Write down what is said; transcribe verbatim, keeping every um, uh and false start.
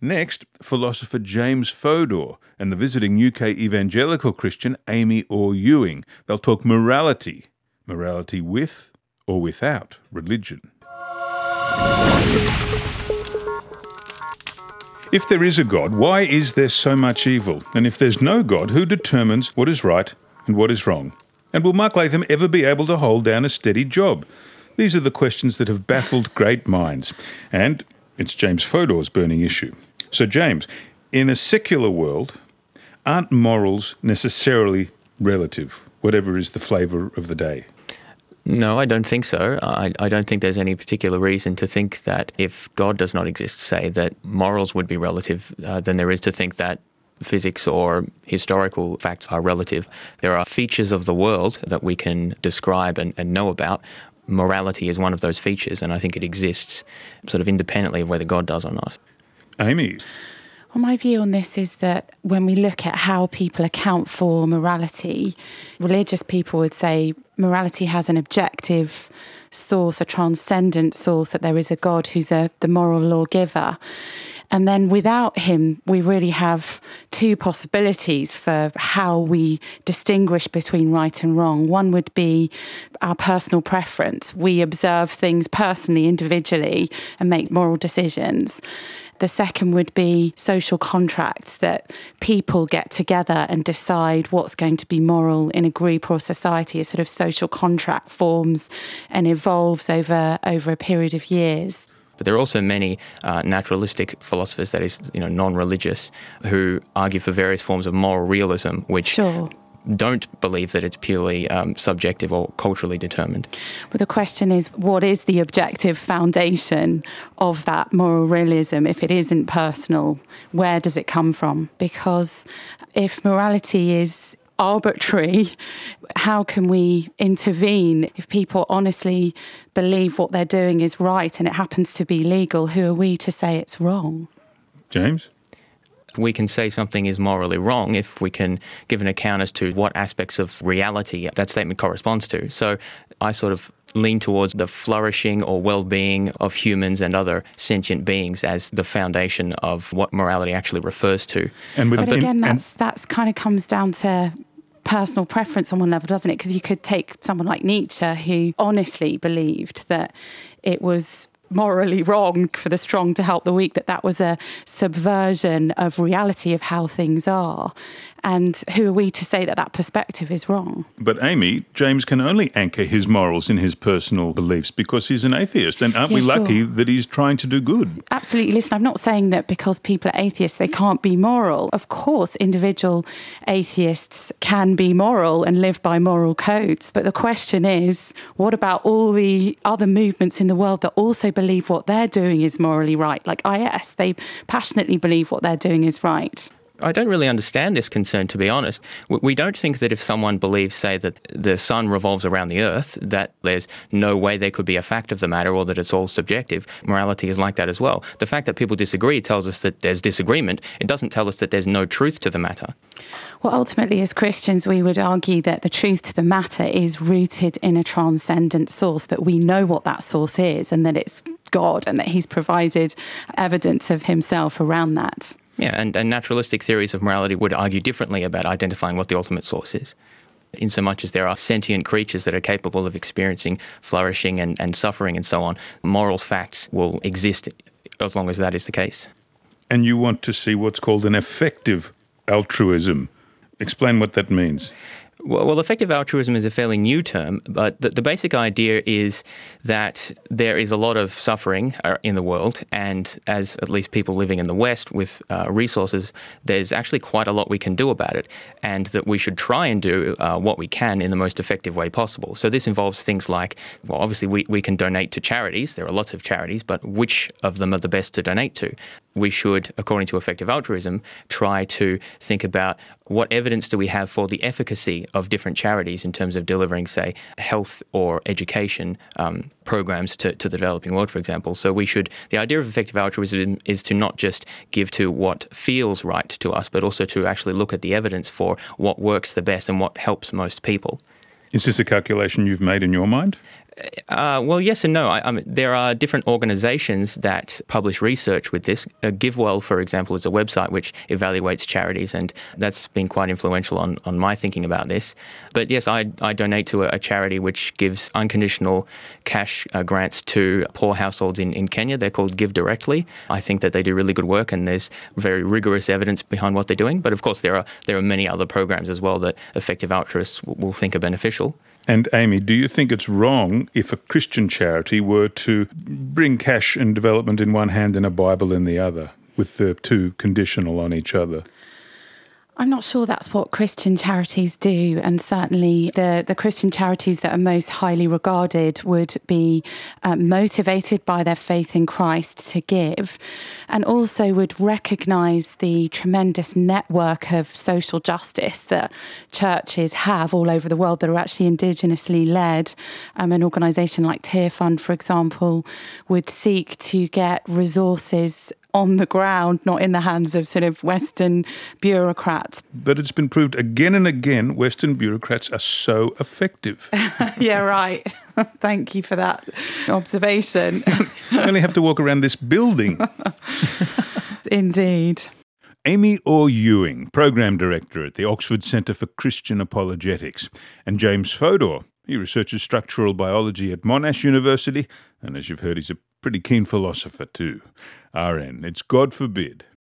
Next, philosopher James Fodor and the visiting U K evangelical Christian Amy Orr-Ewing. They'll talk morality. Morality with or without religion. If there is a God, why is there so much evil? And if there's no God, who determines what is right and what is wrong? And will Mark Latham ever be able to hold down a steady job? These are the questions that have baffled great minds. And it's James Fodor's burning issue. So James, in a secular world, aren't morals necessarily relative, whatever is the flavour of the day? No, I don't think so. I, I don't think there's any particular reason to think that if God does not exist, say, that morals would be relative, uh, than there is to think that physics or historical facts are relative. There are features of the world that we can describe and, and know about. Morality is one of those features, and I think it exists sort of independently of whether God does or not. Amy? Well, my view on this is that when we look at how people account for morality, religious people would say morality has an objective source, a transcendent source, that there is a God who's a, the moral lawgiver. And then without him, we really have two possibilities for how we distinguish between right and wrong. One would be our personal preference. We observe things personally, individually, and make moral decisions. The second would be social contracts, that people get together and decide what's going to be moral in a group or society. A sort of social contract forms and evolves over, over a period of years. But there are also many uh, naturalistic philosophers, that is, you know, non-religious, who argue for various forms of moral realism, which Sure. don't believe that it's purely um, subjective or culturally determined. But the question is, what is the objective foundation of that moral realism? If it isn't personal, where does it come from? Because if morality is arbitrary, how can we intervene? If people honestly believe what they're doing is right and it happens to be legal, who are we to say it's wrong? James? We can say something is morally wrong if we can give an account as to what aspects of reality that statement corresponds to. So I sort of lean towards the flourishing or well-being of humans and other sentient beings as the foundation of what morality actually refers to. And with but him, again, and that's that's kind of comes down to personal preference on one level, doesn't it? Because you could take someone like Nietzsche, who honestly believed that it was morally wrong for the strong to help the weak, that that was a subversion of reality of how things are. And who are we to say that that perspective is wrong? But Amy, James can only anchor his morals in his personal beliefs because he's an atheist. And aren't Yeah, we lucky sure. that he's trying to do good? Absolutely. Listen, I'm not saying that because people are atheists, they can't be moral. Of course, individual atheists can be moral and live by moral codes. But the question is, what about all the other movements in the world that also believe what they're doing is morally right? Like I S, they passionately believe what they're doing is right. I don't really understand this concern, to be honest. We don't think that if someone believes, say, that the sun revolves around the earth, that there's no way there could be a fact of the matter or that it's all subjective. Morality is like that as well. The fact that people disagree tells us that there's disagreement. It doesn't tell us that there's no truth to the matter. Well, ultimately, as Christians, we would argue that the truth to the matter is rooted in a transcendent source, that we know what that source is and that it's God and that he's provided evidence of himself around that. Yeah, and, and naturalistic theories of morality would argue differently about identifying what the ultimate source is, in so much as there are sentient creatures that are capable of experiencing flourishing and, and suffering and so on. Moral facts will exist as long as that is the case. And you want to see what's called an effective altruism. Explain what that means. Well, well, effective altruism is a fairly new term, but the, the basic idea is that there is a lot of suffering uh, in the world, and as at least people living in the West with uh, resources, there's actually quite a lot we can do about it, and that we should try and do uh, what we can in the most effective way possible. So this involves things like, well, obviously we, we can donate to charities. There are lots of charities, but which of them are the best to donate to? We should, according to effective altruism, try to think about what evidence do we have for the efficacy of different charities in terms of delivering, say, health or education um, programs to, to the developing world, for example. So we should, the idea of effective altruism is to not just give to what feels right to us, but also to actually look at the evidence for what works the best and what helps most people. Is this a calculation you've made in your mind? Uh, well, yes and no. I, I mean, there are different organisations that publish research with this. Uh, GiveWell, for example, is a website which evaluates charities, and that's been quite influential on, on my thinking about this. But yes, I, I donate to a, a charity which gives unconditional cash uh, grants to poor households in, in Kenya. They're called Give Directly. I think that they do really good work, and there's very rigorous evidence behind what they're doing. But of course, there are there are many other programs as well that effective altruists will, will think are beneficial. And Amy, do you think it's wrong if a Christian charity were to bring cash and development in one hand and a Bible in the other, with the two conditional on each other? I'm not sure that's what Christian charities do, and certainly the, the Christian charities that are most highly regarded would be uh, motivated by their faith in Christ to give, and also would recognise the tremendous network of social justice that churches have all over the world that are actually indigenously led. Um, an organisation like Tear Fund, for example, would seek to get resources on the ground, not in the hands of sort of Western bureaucrats. But it's been proved again and again Western bureaucrats are so effective. Yeah, right. Thank you for that observation. You only have to walk around this building. Indeed. Amy Orr-Ewing, Program Director at the Oxford Centre for Christian Apologetics, and James Fodor. He researches structural biology at Monash University, and as you've heard, he's a pretty keen philosopher too. R N, it's God forbid.